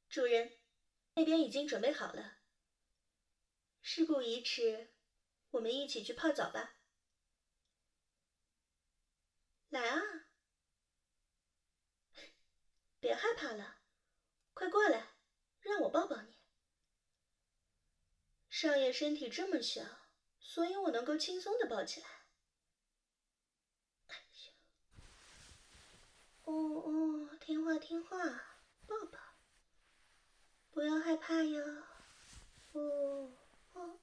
主人，那边已经准备好了。事不宜迟，我们一起去泡澡吧。来啊，别害怕了，快过来，让我抱抱你。少爷身体这么小，所以我能够轻松地抱起来。哦哦，听话听话，抱抱，不要害怕哟。哦哦，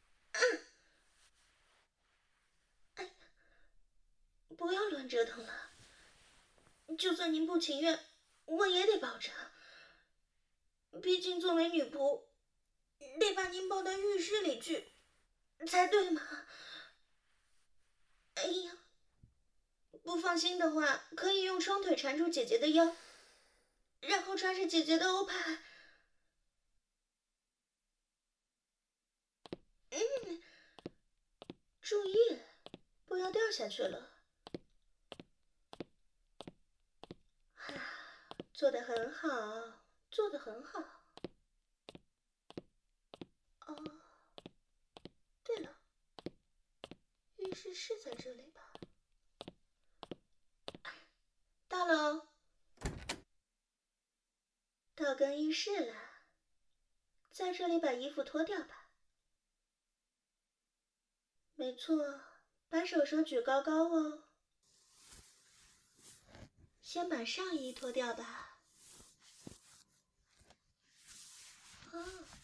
哎，不要乱折腾了。就算您不情愿，我也得抱着。毕竟作为女仆，得把您抱到浴室里去，才对嘛。哎呀，不放心的话，可以用双腿缠住姐姐的腰，然后抓着姐姐的欧帕。注意，不要掉下去了。做得很好，做得很好。哦，对了，浴室是在这里吧？到了哦，到更衣室了，在这里把衣服脱掉吧。没错，把手举高高哦。先把上衣脱掉吧。啊，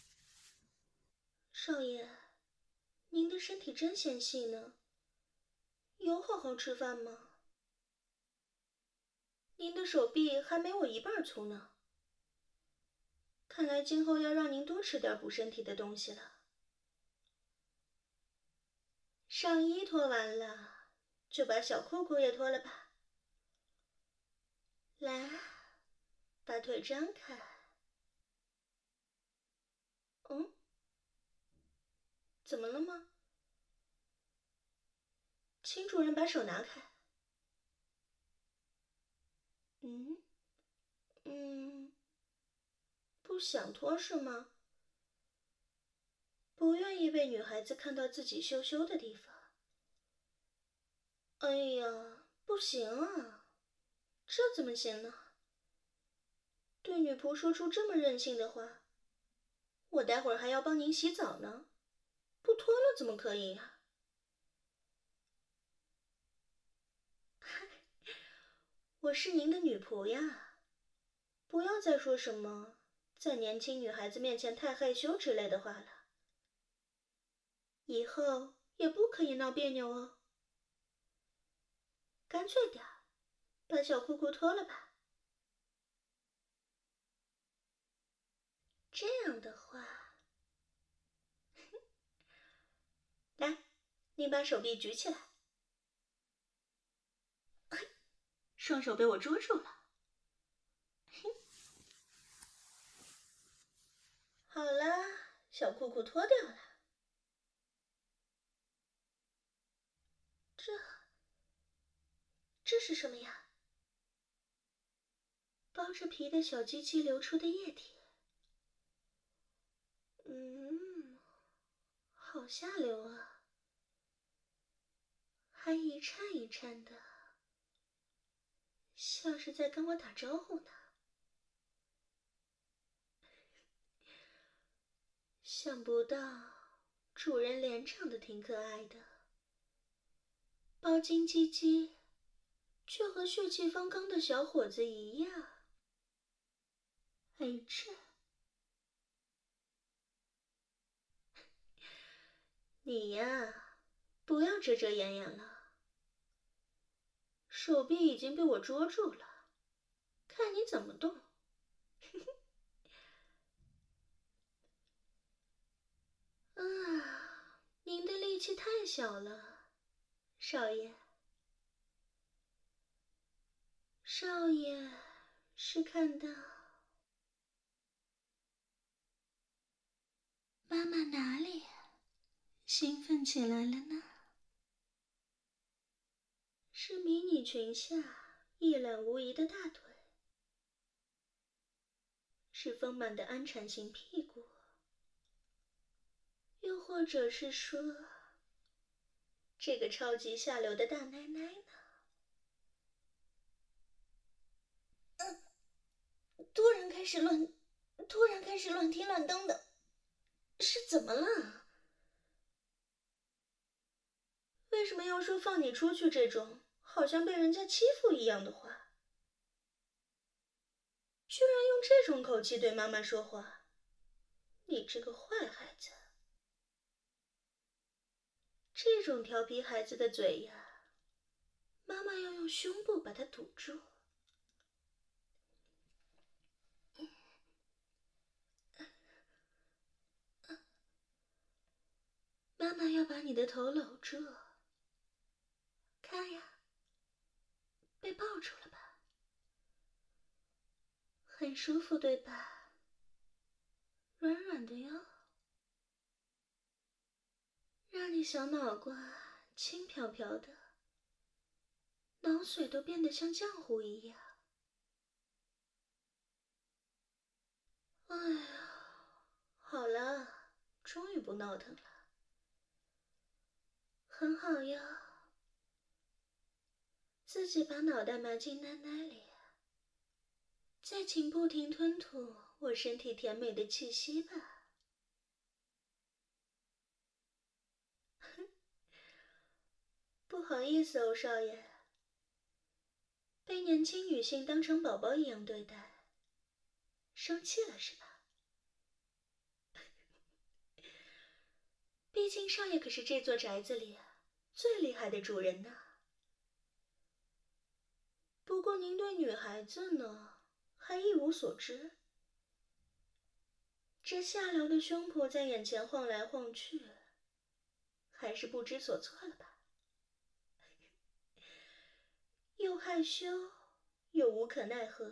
少爷，您的身体真纤细呢，有好好吃饭吗？您的手臂还没我一半粗呢。看来今后要让您多吃点补身体的东西了。上衣脱完了，就把小裤裤也脱了吧。来，把腿张开。嗯，怎么了吗？请主人把手拿开。不想脱是吗？不愿意被女孩子看到自己羞羞的地方。哎呀，不行啊，这怎么行呢？对女仆说出这么任性的话，我待会儿还要帮您洗澡呢，不脱了怎么可以呀？我是您的女仆呀，不要再说什么在年轻女孩子面前太害羞之类的话了。以后也不可以闹别扭哦。干脆点，把小裤裤脱了吧。这样的话，来，您把手臂举起来。双手被我捉住了。好了，小裤裤脱掉了。这是什么呀？包着皮的小鸡鸡流出的液体。好下流啊，还一颤一颤的，像是在跟我打招呼呢。想不到主人脸长得挺可爱的，包金鸡鸡却和血气方刚的小伙子一样。哎，你呀，不要遮遮掩掩了。手臂已经被我捉住了，看你怎么动。啊，您的力气太小了，少爷。少爷是看到妈妈哪里兴奋起来了呢？是迷你裙下一览无遗的大腿， 是丰满的安产型屁股，又或者是说，这个超级下流的大奶奶呢？突然开始乱踢乱蹬的，是怎么了？为什么要说放你出去这种好像被人家欺负一样的话？居然用这种口气对妈妈说话，你这个坏孩子！这种调皮孩子的嘴呀，妈妈要用胸部把它堵住。妈妈要把你的头搂住，看呀，被抱住了吧？很舒服对吧？软软的哟，让你小脑瓜轻飘飘的，脑髓都变得像浆糊一样。哎呀，好了，终于不闹腾了，很好呀。自己把脑袋埋进奶奶里，再请不停吞吐我身体甜美的气息吧。不好意思哦，少爷，被年轻女性当成宝宝一样对待，生气了是吧？毕竟少爷可是这座宅子里最厉害的主人呢。不过您对女孩子呢，还一无所知。这下流的胸脯在眼前晃来晃去，还是不知所措了吧？又害羞，又无可奈何，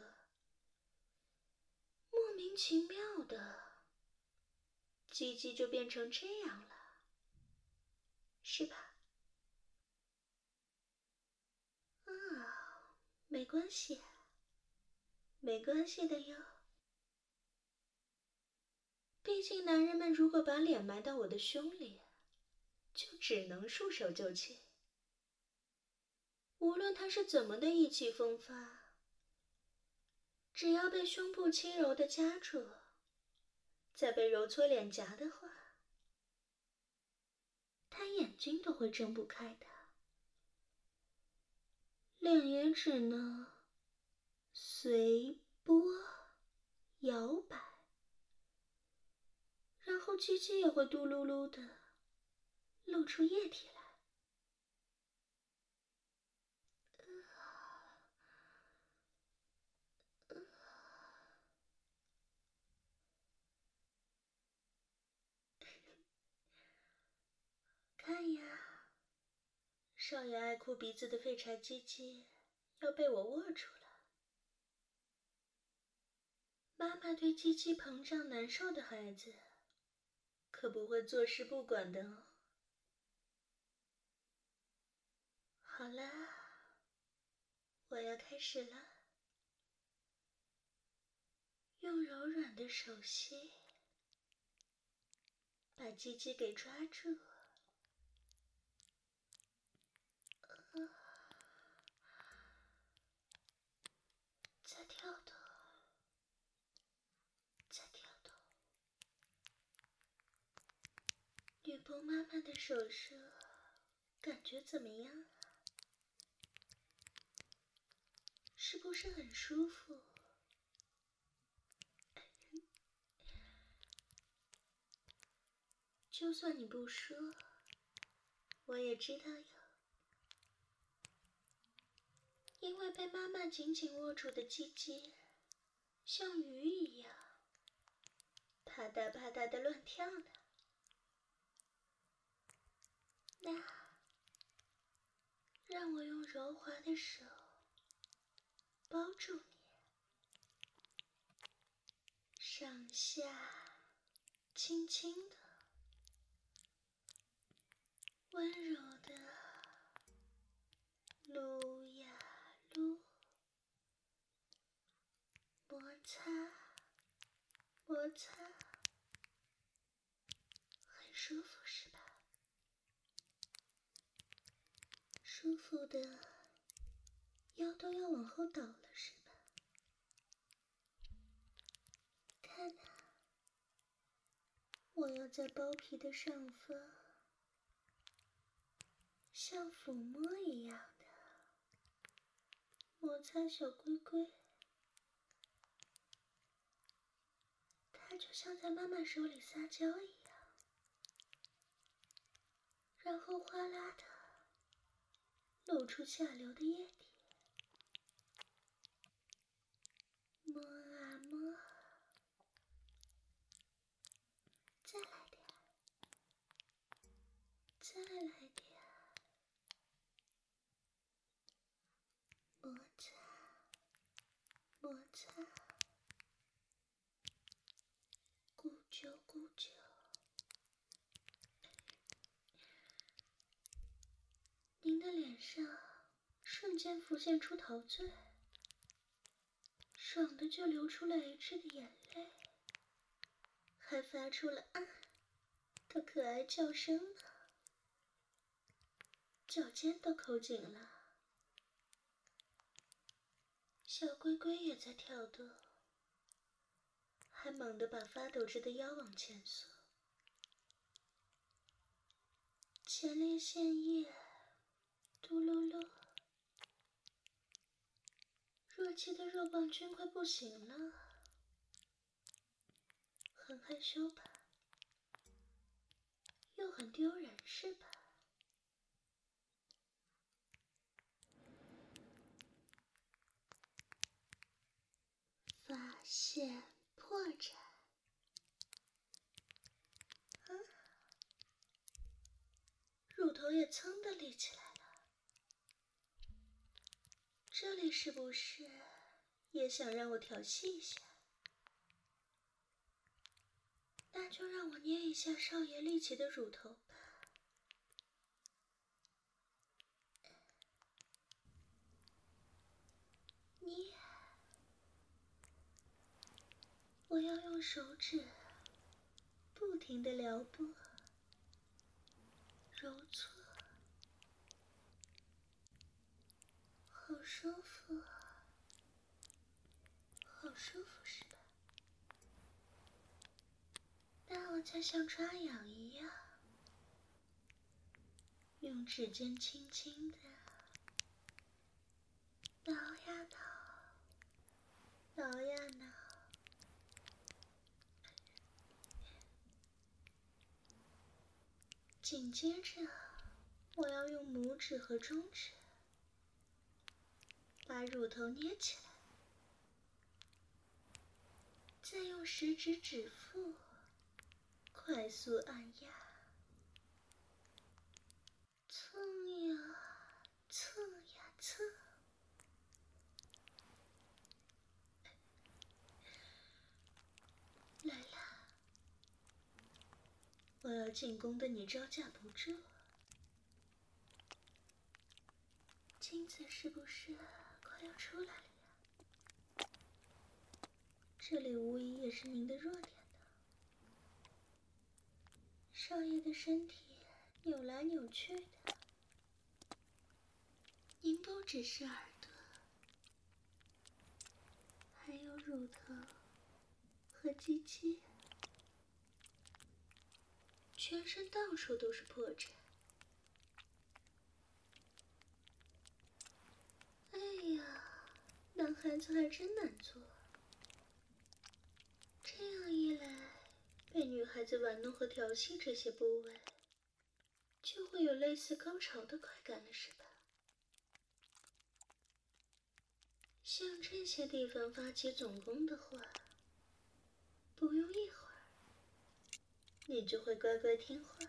莫名其妙的，鸡鸡就变成这样了，是吧？没关系，没关系的哟。毕竟男人们如果把脸埋到我的胸里，就只能束手就擒。无论他是怎么的意气风发，只要被胸部轻柔的夹住，再被揉搓脸颊的话，他眼睛都会睁不开的，脸也只能随波摇摆，然后鸡鸡也会嘟噜噜的露出液体来。看呀，少爷爱哭鼻子的废柴鸡鸡要被我握住了。妈妈对鸡鸡膨胀难受的孩子可不会坐视不管的哦。好啦，我要开始了，用柔软的手心把鸡鸡给抓住，再跳动，再跳动。女仆妈妈的手手感觉怎么样啊？是不是很舒服？就算你不说，我也知道有。因为被妈妈紧紧握住的鸡鸡，像鱼一样，啪嗒啪嗒的乱跳呢。那，让我用柔滑的手包住你，上下轻轻的，温柔的撸呀撸，摩擦摩擦，很舒服是吧？舒服的腰都要往后倒了是吧？看啊，我要在包皮的上方，像抚摸一样的摩擦小龟龟，它就像在妈妈手里撒娇一样，然后哗啦的露出下流的液体，摸啊摸，再来点，再来点，摩擦，摩擦，咕啾咕啾。您的脸上瞬间浮现出陶醉，爽的就流出了 H 的眼泪，还发出了啊的可爱叫声呢，脚尖都扣紧了，小龟龟也在跳动，还猛地把发抖着的腰往前缩，前列腺液嘟噜噜，弱气的肉棒菌快不行了，很害羞吧？又很丢人是吧？发现破绽。乳头也噌地立起来了，这里是不是也想让我调戏一下？那就让我捏一下少爷立起的乳头吧。捏，我要用手指不停地撩拨、揉搓，好舒服，好舒服是吧？那我再像抓痒一样，用指尖轻轻地挠呀挠，挠呀挠。紧接着，我要用拇指和中指把乳头捏起来，再用食指指腹快速按压，蹭呀蹭呀蹭。来啦，我要进攻的你招架不住，精子是不是快要出来了呀？这里无疑也是您的弱点呢。少爷的身体扭来扭去的，您不只是耳朵，还有乳头和鸡鸡，全身到处都是破绽。哎呀，男孩子还真难做。这样一来，被女孩子玩弄和调戏这些部位，就会有类似高潮的快感了，是吧？像这些地方发起总攻的话，不用一会儿，你就会乖乖听话。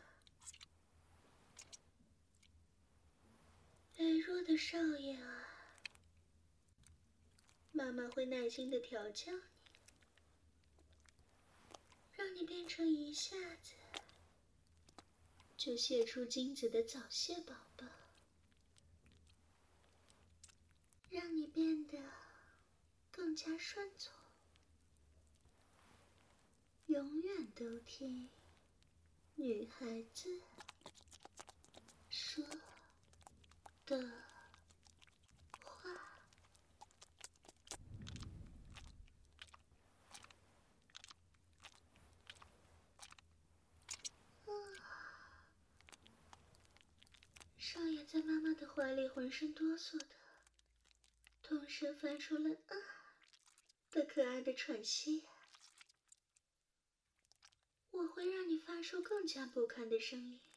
羸弱的少爷啊，妈妈会耐心地调教你，让你变成一下子就泄出精子的早泄宝宝，让你变得更加顺从。 永远都听女孩子说的话。少爷在妈妈的怀里浑身哆嗦的，同时发出了的可爱的喘息。我会让你发出更加不堪的声音，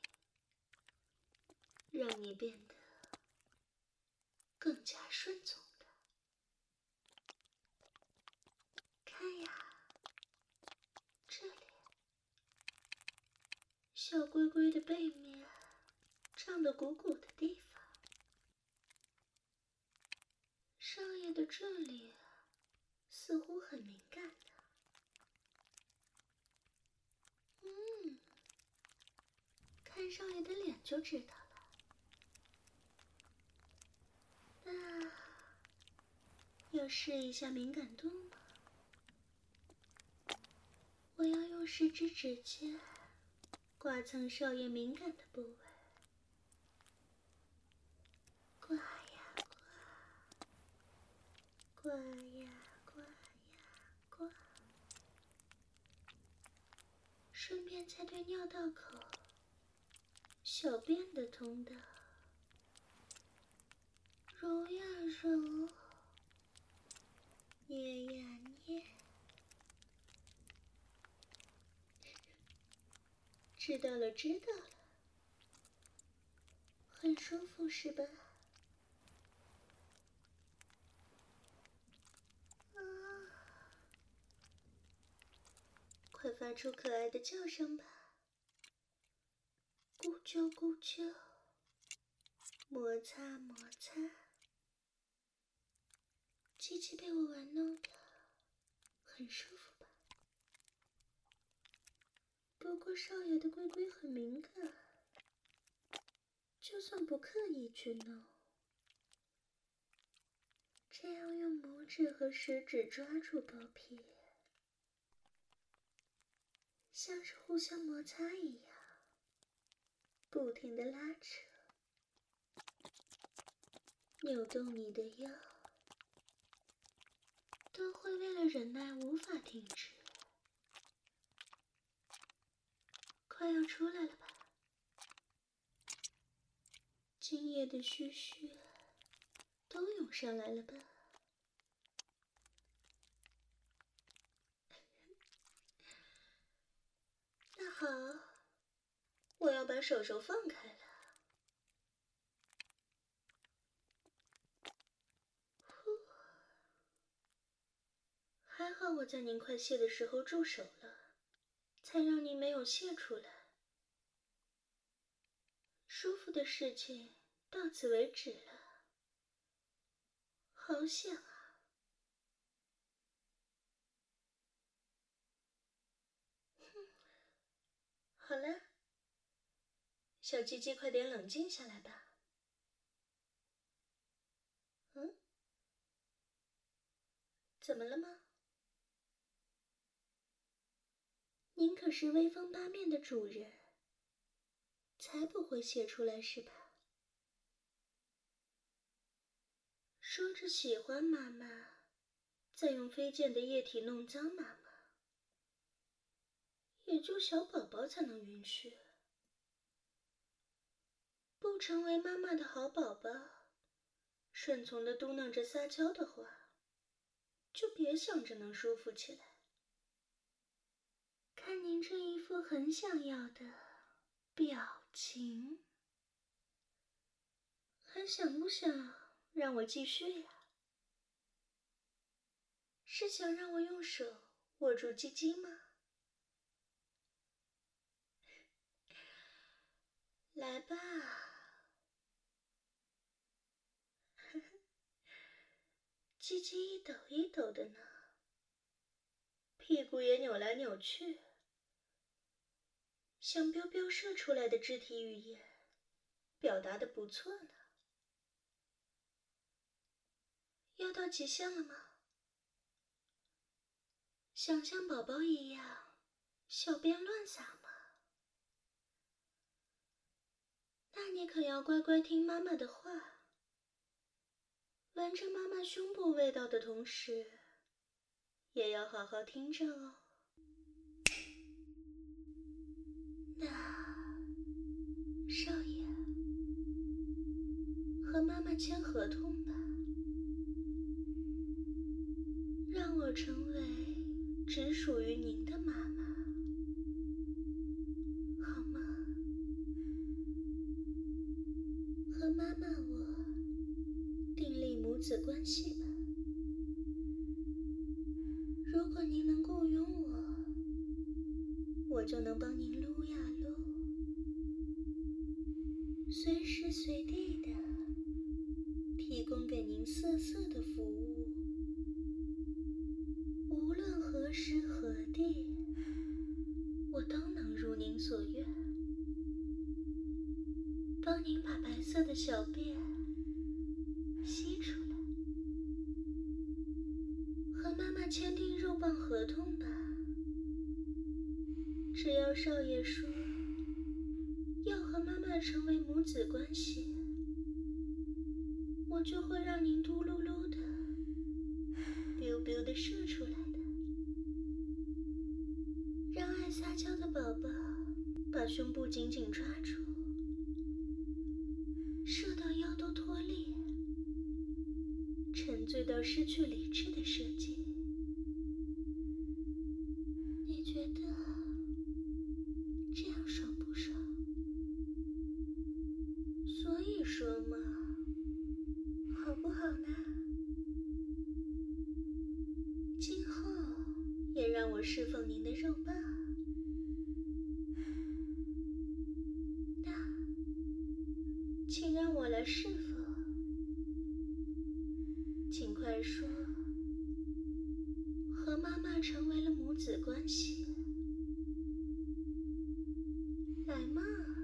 让你变得更加顺从的。看呀，这里，小龟龟的背面胀得鼓鼓的地方，少爷的这里似乎很敏感呢。看少爷的脸就知道了。那要试一下敏感度吗？我要用10指指尖刮蹭少爷敏感的部位，刮呀刮，刮呀刮呀刮，顺便再对尿道口、小便的通道揉呀揉，捏呀捏。知道了知道了，很舒服是吧？快发出可爱的叫声吧！咕啾咕啾，摩擦摩擦，鸡鸡被我玩弄的很舒服吧？不过少爷的龟龟很敏感，就算不刻意去弄，这样用拇指和食指抓住包皮，像是互相摩擦一样，不停地拉扯，扭动你的腰，都会为了忍耐无法停止。快要出来了吧？今夜的嘘嘘都涌上来了吧？那好，我要把手手放开了。还好我在您快泄的时候住手了，才让您没有泄出来。舒服的事情到此为止了。好险啊！好了，小鸡鸡，快点冷静下来吧。怎么了吗？您可是威风八面的主人，才不会泄出来是吧？说着喜欢妈妈，再用飞溅的液体弄脏妈妈，也就小宝宝才能允许。不成为妈妈的好宝宝，顺从地嘟囔着撒娇的话，就别想着能舒服起来。看您这一副很想要的表情，还想不想让我继续呀？是想让我用手握住鸡鸡吗？来吧，鸡鸡一抖一抖的呢，屁股也扭来扭去，像彪彪射出来的肢体语言，表达得不错呢。要到极限了吗？想像宝宝一样小便乱撒吗？那你可要乖乖听妈妈的话，闻着妈妈胸部味道的同时，也要好好听着哦。那，少爷，和妈妈签合同吧，让我成为只属于您的妈妈，好吗？和妈妈我订立母子关系吧。如果您能雇佣我，我就能帮您撸呀撸，随时随地的提供给您色色的服务，无论何时何地，我都能如您所愿，帮您把白色的小便吸出来。和妈妈签订肉棒合同吧，只要少爷说要和妈妈成为母子关系，我就会让您嘟噜噜的 biu biu 的射出来的，让爱撒娇的宝宝把胸部紧紧抓住，射到腰都脱裂，沉醉到失去理智的射精。你觉得这样爽不爽？所以说嘛，好不好呢？今后也让我侍奉您的肉棒。那，请让我来侍奉。请快说，和妈妈成为了母子关系。来嘛，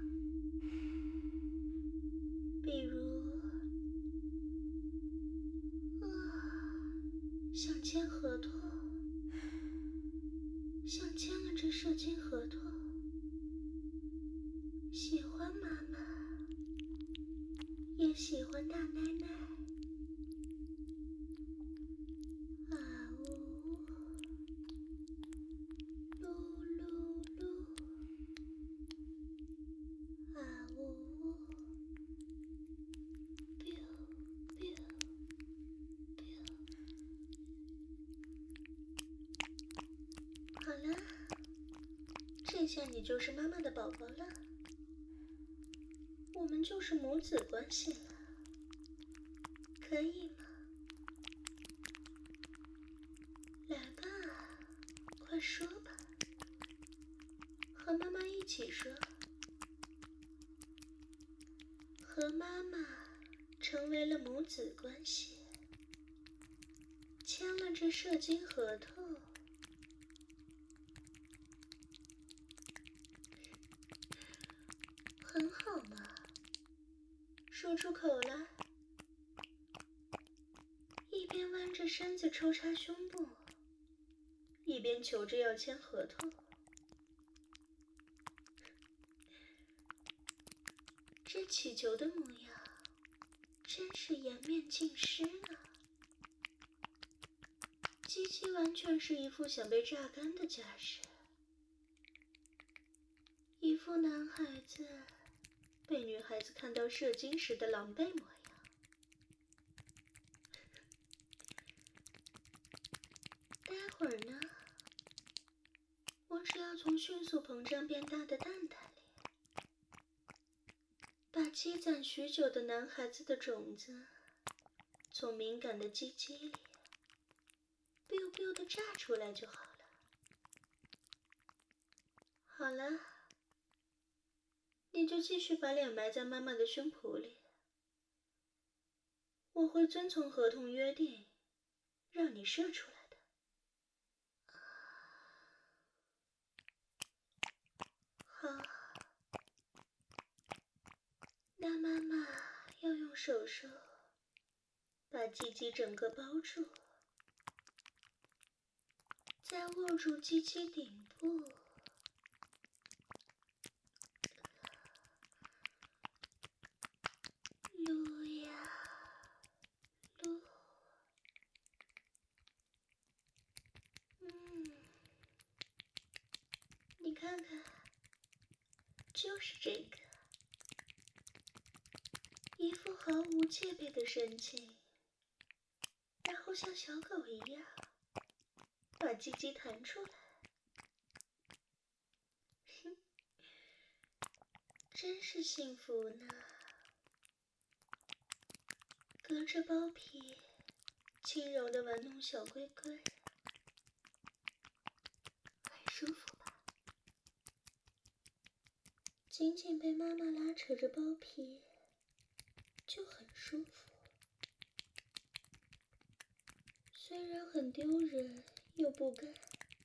比如，想签合同，想签了这射精合同，喜欢妈妈，也喜欢大奶奶。啊呜，噜噜噜，啊呜，biu biu biu。好了，这下你就是妈妈的宝宝了，我们就是母子关系了，可以吗？来吧，快说吧，和妈妈一起说。和妈妈成为了母子关系，签了这射精合同，很好嘛，说出口了。一边弯着身子抽插胸部，一边求着要签合同。这乞求的模样，真是颜面尽失呢。鸡鸡完全是一副想被榨干的架势，一副男孩子被女孩子看到射精时的狼狈模样。待会儿呢，我只要从迅速膨胀变大的蛋蛋里，把积攒许久的男孩子的种子从敏感的鸡鸡里 biu biu 的炸出来就好了。好了，你就继续把脸埋在妈妈的胸脯里，我会遵从合同约定，让你射出来的。好，那妈妈要用手手把鸡鸡整个包住，再握住鸡鸡顶部， 看看，就是这个，一副毫无戒备的神情，然后像小狗一样把鸡鸡弹出来。真是幸福呢，隔着包皮轻柔地玩弄小龟龟，很舒服吧？紧紧被妈妈拉扯着包皮就很舒服，虽然很丢人又不甘，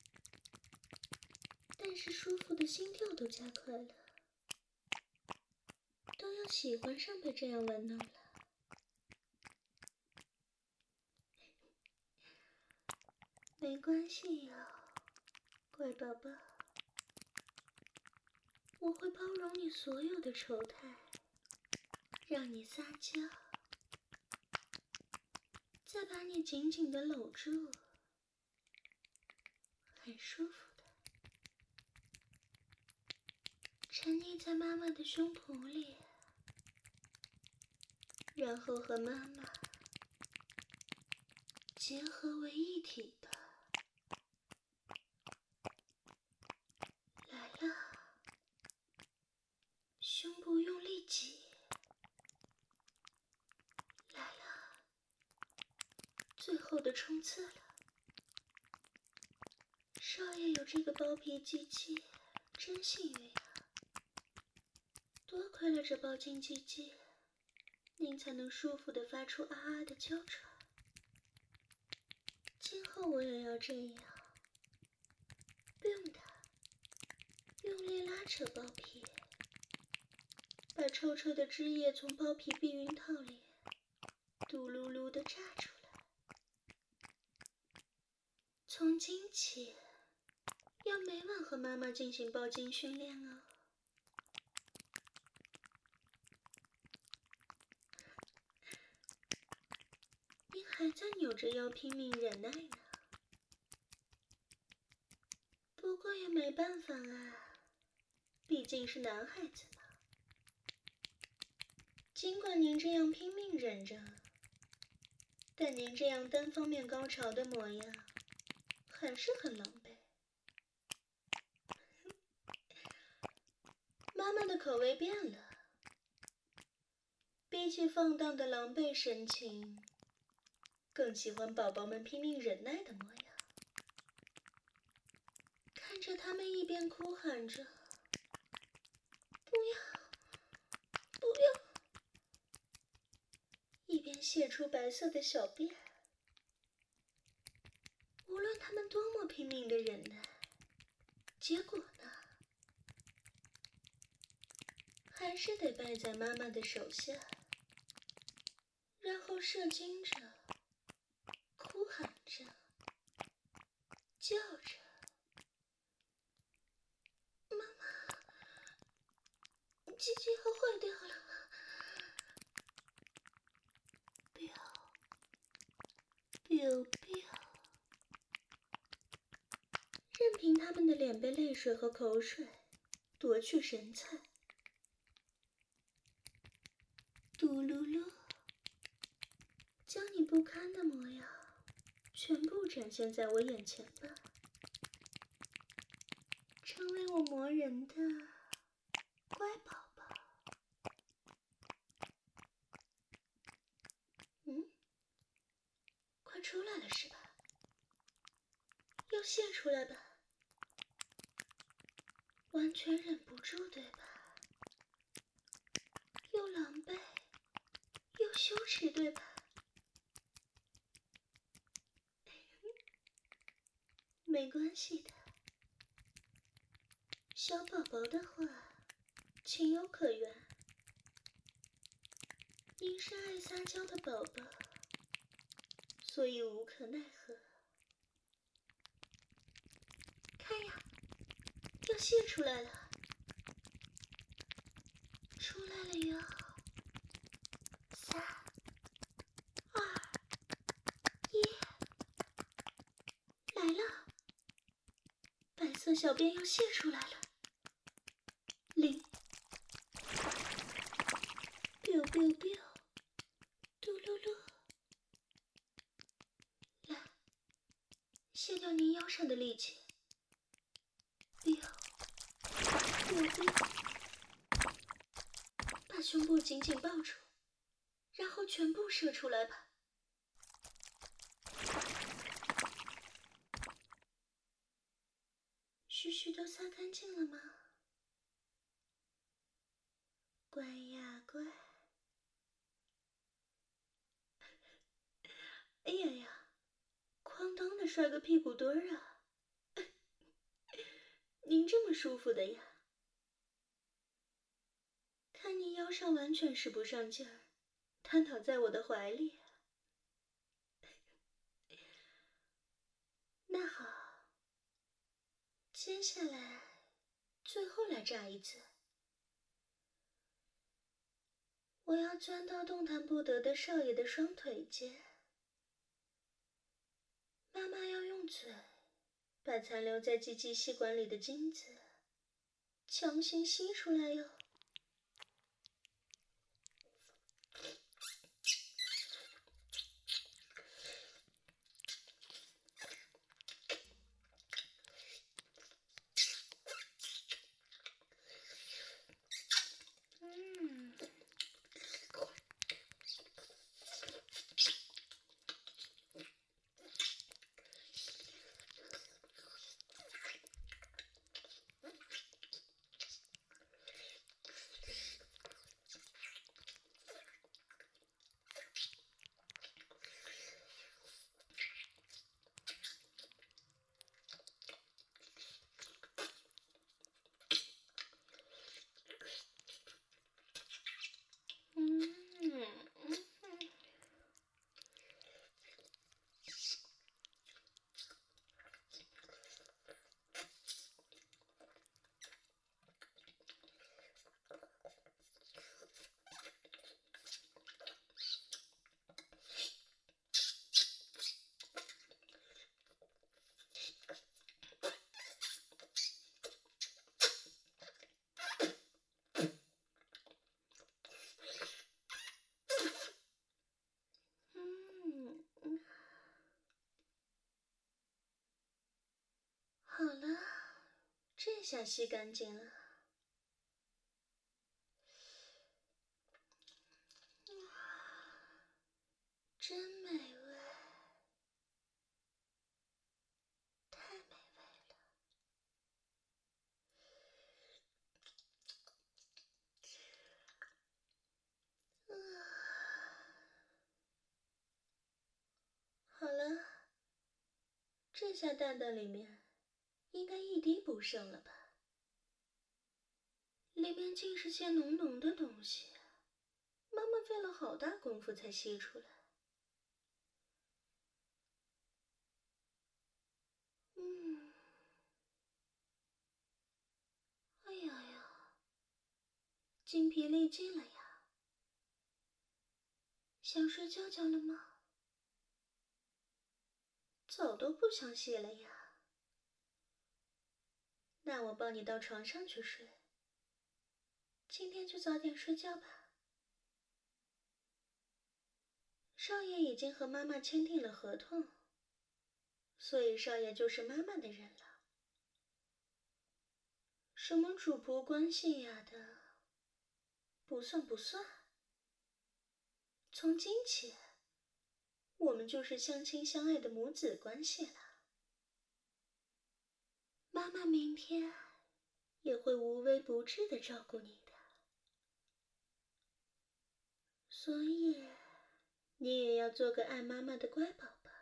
但是舒服的心跳都加快了，都要喜欢上被这样玩弄了。没关系哟，乖宝宝，我会包容你所有的丑态，让你撒娇，再把你紧紧地搂住，很舒服的，沉溺在妈妈的胸脯里，然后和妈妈结合为一体吧。来了，胸部用力挤，来了，最后的冲刺了。少爷有这个包皮机器，真幸运啊！多亏了这包金鸡鸡，您才能舒服地发出啊啊的娇喘。今后我也要这样，用它，用力拉扯包皮，把臭臭的汁液从包皮避孕套里嘟噜噜地炸出来。从今起，要每晚和妈妈进行包茎训练哦。您还在扭着腰拼命忍耐呢，不过也没办法啊，毕竟是男孩子嘛。尽管您这样拼命忍着，但您这样单方面高潮的模样还是很狼狈。妈妈的口味变了，比起放荡的狼狈神情，更喜欢宝宝们拼命忍耐的模样。看着他们一边哭喊着不要不要，一边泄出白色的小便。无论他们多么拼命的忍耐，结果呢，还是得败在妈妈的手下，然后射精着，哭喊着，叫着妈妈，鸡鸡要坏掉了，biu biu，任凭他们的脸被泪水和口水夺去神采。嘟噜噜，将你不堪的模样全部展现在我眼前吧，成为我磨人的乖宝宝。快出来了是吧？要泄出来吧？完全忍不住对吧？又狼狈又羞耻对吧？没关系的，小宝宝的话情有可原。您是爱撒娇的宝宝，所以无可奈何。看呀，要泄出来了，出来了哟！3、2、1，来了！白色小便要泄出来了。 biu biu，嘟噜噜。来，卸掉您腰上的力气。biu biu biu，把胸部紧紧抱住，然后全部射出来吧。须须都擦干净了吗？乖呀乖。哎呀呀，哐当的摔个屁股墩儿啊！您这么舒服的呀？看你腰上完全使不上劲儿，瘫倒在我的怀里。那好，接下来最后来扎一次。我要钻到动弹不得的少爷的双腿间，妈妈要用嘴把残留在鸡鸡吸管里的精子强行吸出来哟。好了，这下吸干净了。真美味，太美味了。好了，这下蛋蛋里面应该一滴不剩了吧？里面尽是些浓浓的东西，妈妈费了好大功夫才吸出来。哎呀呀，精疲力尽了呀！想睡觉觉了吗？澡都不想洗了呀。那我抱你到床上去睡。今天就早点睡觉吧。少爷已经和妈妈签订了合同，所以少爷就是妈妈的人了。什么主仆关系呀的，不算不算。从今起，我们就是相亲相爱的母子关系了。妈妈明天也会无微不至的照顾你的，所以你也要做个爱妈妈的乖宝宝。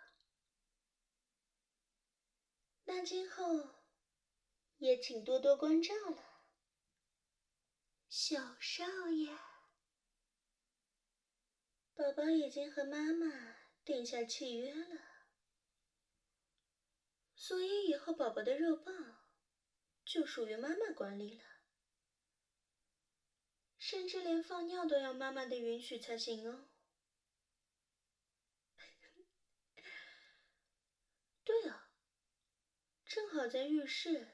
那今后也请多多关照了，小少爷。宝宝已经和妈妈定下契约了，所以以后宝宝的肉棒就属于妈妈管理了，甚至连放尿都要妈妈的允许才行哦。对了，正好在浴室，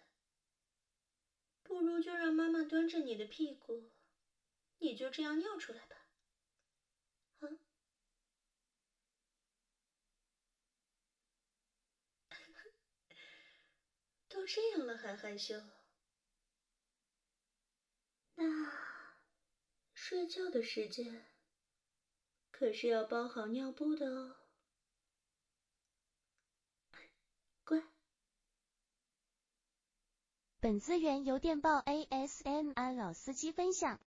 不如就让妈妈端着你的屁股，你就这样尿出来吧。 到这样了还害羞？那睡觉的时间可是要包好尿布的哦。乖。 本资源由电报 ASMR 老司机分享。